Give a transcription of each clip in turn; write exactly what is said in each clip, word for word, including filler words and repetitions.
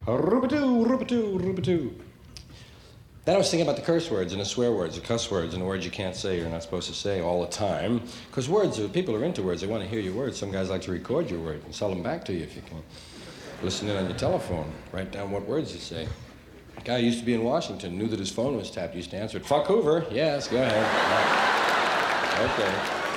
Rubadoo, rubadoo, rubadoo. Then I was thinking about the curse words and the swear words, the cuss words, and the words you can't say, you're not supposed to say all the time. Because words, are, people are into words. They want to hear your words. Some guys like to record your words and sell them back to you if you can. Listen in on your telephone. Write down what words you say. A guy who used to be in Washington, knew that his phone was tapped, used to answer it. Fuck Hoover. Yes, go ahead. Okay.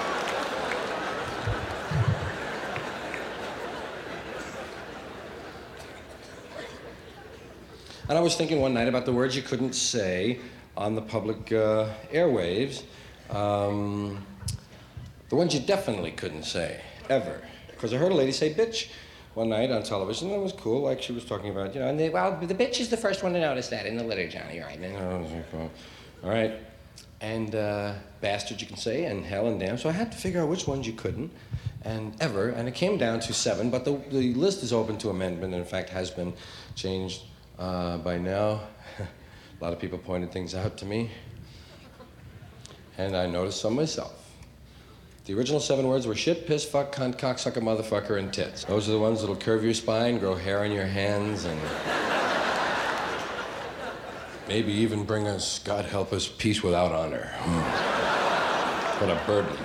And I was thinking one night about the words you couldn't say on the public uh, airwaves. Um, the ones you definitely couldn't say, ever. Because I heard a lady say bitch one night on television, and it was cool, like she was talking about, you know, and they, well, the bitch is the first one to notice that in the litter, Johnny, all right? All right. And uh, bastard you can say, and hell and damn. So I had to figure out which ones you couldn't, and ever, and it came down to seven, but the, the list is open to amendment, and in fact has been changed Uh, by now. A lot of people pointed things out to me, and I noticed some myself. The original seven words were shit, piss, fuck, cunt, cocksucker, motherfucker, and tits. Those are the ones that'll curve your spine, grow hair on your hands, and maybe even bring us, God help us, peace without honor. What a burden.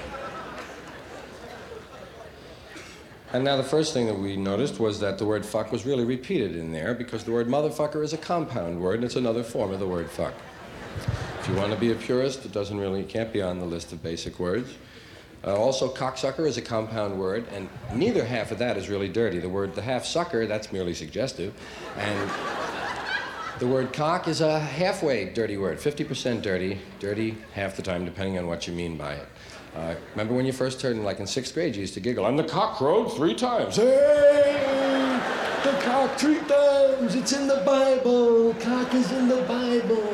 And now the first thing that we noticed was that the word fuck was really repeated in there because the word motherfucker is a compound word and it's another form of the word fuck. If you want to be a purist, it doesn't really, it can't be on the list of basic words. Uh, also, cocksucker is a compound word, and neither half of that is really dirty. The word, the half sucker, that's merely suggestive. And the word cock is a halfway dirty word, fifty percent dirty, dirty half the time, depending on what you mean by it. Uh, remember when you first heard, like in sixth grade, you used to giggle, and the cock crowed three times. Hey, the cock three times, it's in the Bible, cock is in the Bible.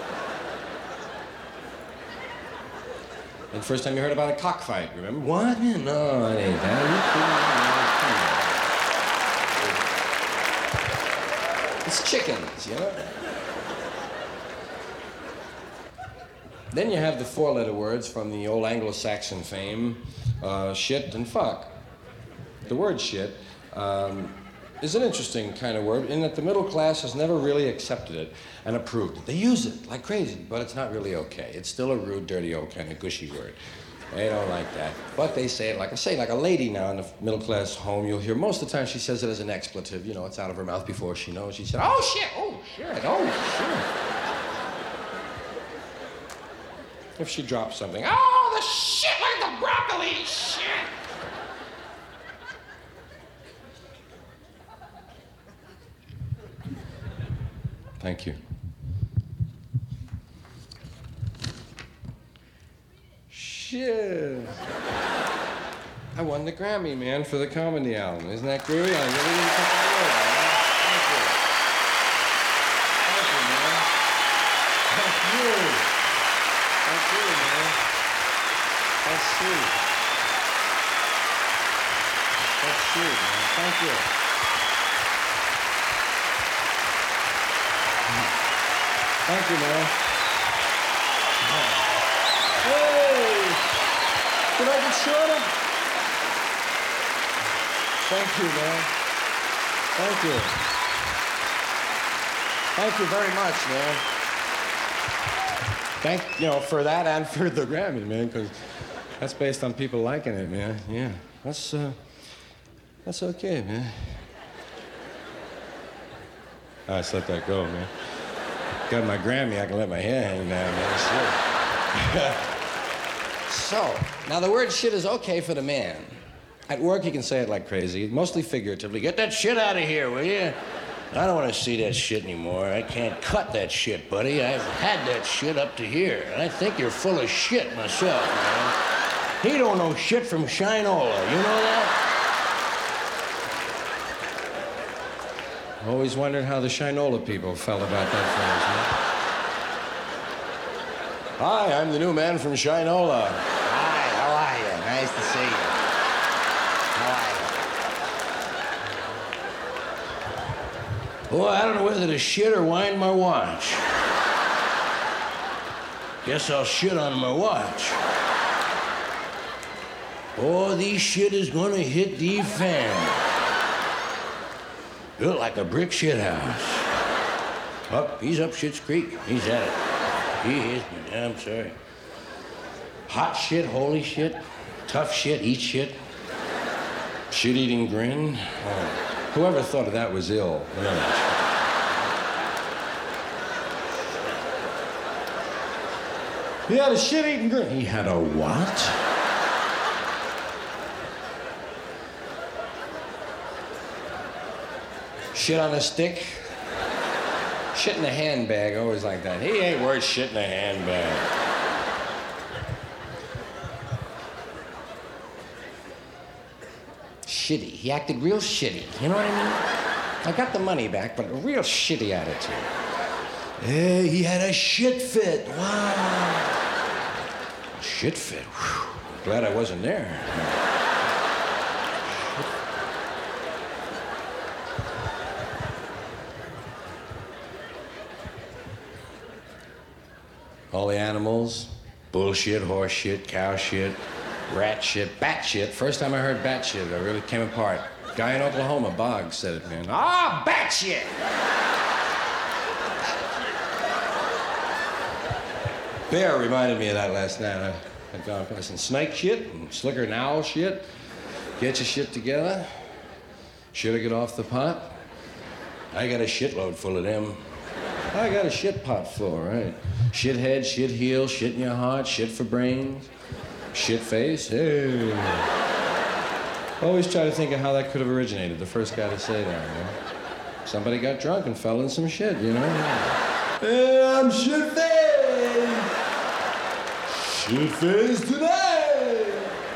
And the first time you heard about a cockfight, remember? What? No, it ain't that. It's chickens, you know? Then you have the four-letter words from the old Anglo-Saxon fame, uh, shit and fuck. The word shit um, is an interesting kind of word in that the middle class has never really accepted it and approved it. They use it like crazy, but it's not really okay. It's still a rude, dirty, old kind of gushy word. They don't like that. But they say it like I say, like a lady now in a middle-class home, you'll hear most of the time she says it as an expletive. You know, it's out of her mouth before she knows. She said, oh, shit, oh, shit, oh, shit. If she drops something, oh, the shit, like the broccoli, shit. Thank you. Shit. I won the Grammy, man, for the comedy album. Isn't that groovy? I really didn't think I would, man. Thank you. Thank you, man. Thank you. Thank you, man. That's sweet. That's sweet, man. Thank you. Thank you, man. Hey! Did I get shorter? Thank you, man. Thank you. Thank you very much, man. Thank, you know, for that and for the Grammy, man, because that's based on people liking it, man. Yeah, that's, uh, that's okay, man. I just let that go, man. Got my Grammy, I can let my hair hang down, man. So, now the word shit is okay for the man. At work, you can say it like crazy, mostly figuratively. Get that shit out of here, will you? I don't want to see that shit anymore. I can't cut that shit, buddy. I've had that shit up to here. And I think you're full of shit myself, man. He don't know shit from Shinola. You know that? Always wondered how the Shinola people felt about that phrase, huh? Hi, I'm the new man from Shinola. Hi, how are you? Nice to see you. How are you? Boy, I don't know whether to shit or wind my watch. Guess I'll shit on my watch. Oh, this shit is gonna hit the fan. Built like a brick shit house. Up, he's up Shit's Creek. He's at it. He is, I'm sorry. Hot shit, holy shit, tough shit, eat shit. Shit-eating grin. Oh. Whoever thought of that was ill. Really. He had a shit-eating grin. He had a what? Shit on a stick. Shit in a handbag, always like that. He ain't worth shit in a handbag. Shitty. He acted real shitty. You know what I mean? I got the money back, but a real shitty attitude. Hey, he had a shit fit. Wow. Shit fit. Whew. Glad I wasn't there. All the animals, bullshit, horse shit, cow shit, rat shit, bat shit. First time I heard bat shit, I really came apart. Guy in Oklahoma, Boggs, said it, man. Ah, bat shit! Bear reminded me of that last night. I had gone past some snake shit and slicker and owl shit. Get your shit together. Shoulda get off the pot. I got a shitload full of them. I got a shit pot full, right? Shit head, shit heel, shit in your heart, shit for brains, shit face. Hey. Always try to think of how that could have originated. The first guy to say that, you know? Somebody got drunk and fell in some shit, you know? Hey, I'm shit face. Shit face tonight.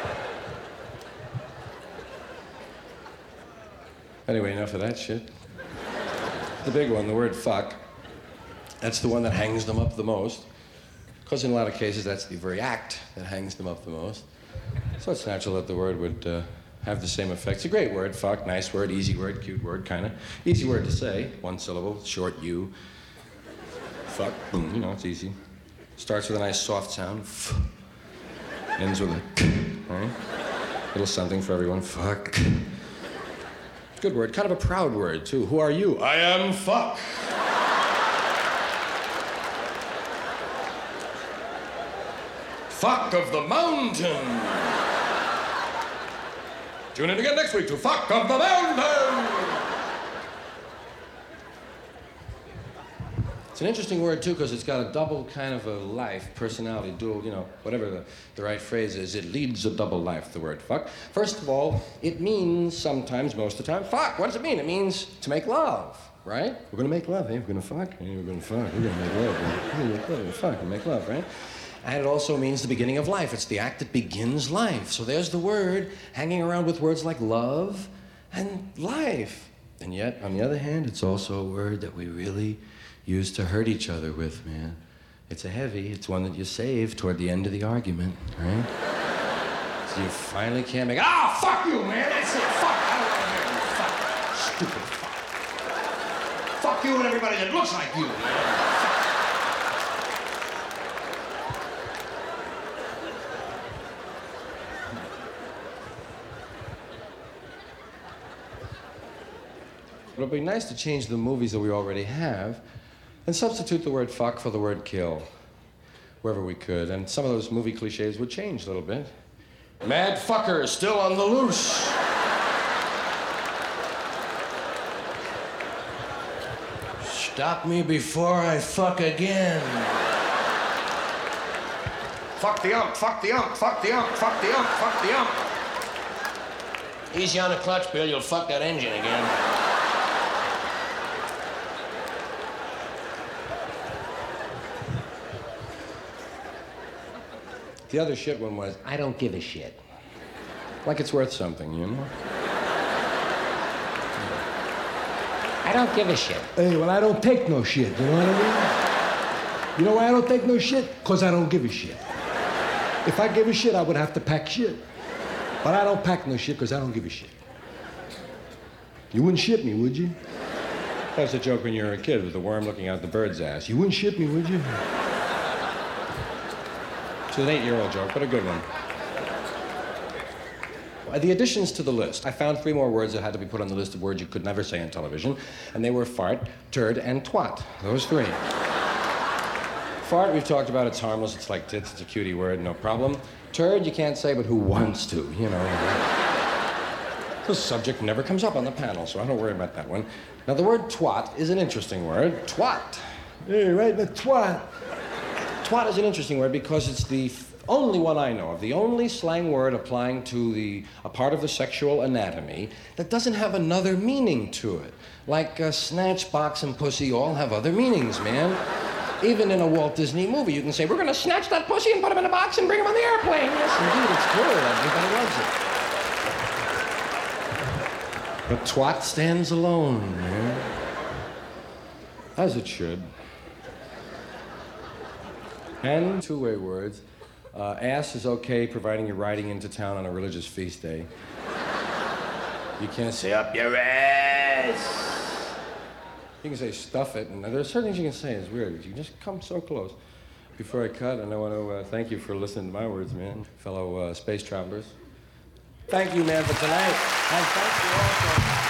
Anyway, enough of that shit. The big one, the word fuck. That's the one that hangs them up the most. Because in a lot of cases, that's the very act that hangs them up the most. So it's natural that the word would uh, have the same effect. It's a great word, fuck, nice word, easy word, cute word, kind of. Easy word to say, one syllable, short U. Fuck, boom, you know, it's easy. Starts with a nice soft sound, f. Ends with a k, right? Little something for everyone, fuck. Good word, kind of a proud word, too. Who are you? I am fuck. Fuck of the mountain. Tune in again next week to Fuck of the Mountain. It's an interesting word, too, because it's got a double kind of a life, personality, dual, you know, whatever the, the right phrase is. It leads a double life, the word fuck. First of all, it means sometimes, most of the time, fuck. What does it mean? It means to make love, right? We're going to make love, eh? We're going to fuck. Hey, we're going to fuck. We're going to make love. Right? We're going to make love. We're going to fuck and make love, right? And it also means the beginning of life. It's the act that begins life. So there's the word hanging around with words like love and life. And yet, on the other hand, it's also a word that we really use to hurt each other with, man. It's a heavy, it's one that you save toward the end of the argument, right? So you finally can't make, ah, oh, fuck you, man, that's it, fuck, I don't want to hear you, fuck, stupid fuck. Fuck you and everybody that looks like you, man. But it'd be nice to change the movies that we already have and substitute the word fuck for the word kill, wherever we could. And some of those movie cliches would change a little bit. Mad fucker still on the loose. Stop me before I fuck again. Fuck the ump, fuck the ump, fuck the ump, fuck the ump, fuck the ump. Easy on the clutch, Bill. You'll fuck that engine again. The other shit one was, I don't give a shit. Like it's worth something, you know? I don't give a shit. Hey, well, I don't take no shit, you know what I mean? You know why I don't take no shit? Because I don't give a shit. If I give a shit, I would have to pack shit. But I don't pack no shit because I don't give a shit. You wouldn't ship me, would you? That was a joke when you were a kid with the worm looking out the bird's ass. You wouldn't ship me, would you? It's an eight-year-old joke, but a good one. Uh, The additions to the list. I found three more words that had to be put on the list of words you could never say on television, and they were fart, turd, and twat. Those three. Fart, we've talked about, it's harmless, it's like tits, it's a cutie word, no problem. Turd, you can't say, but who wants to, you know? The subject never comes up on the panel, so I don't worry about that one. Now, the word twat is an interesting word. Twat. Hey, right, the twat. Twat is an interesting word because it's the f- only one I know of, the only slang word applying to the a part of the sexual anatomy that doesn't have another meaning to it. Like uh, snatch, box, and pussy all have other meanings, man. Even in a Walt Disney movie, you can say, we're going to snatch that pussy and put him in a box and bring him on the airplane. Yes, indeed, it's true. Everybody loves it. But twat stands alone, man. As it should. And two-way words. Uh, ass is okay, providing you're riding into town on a religious feast day. You can't say up your ass. You can say stuff it, and there are certain things you can say. It's weird, but you just come so close. Before I cut, and I want to uh, thank you for listening to my words, man, fellow uh, space travelers. Thank you, man, for tonight. And thank you also.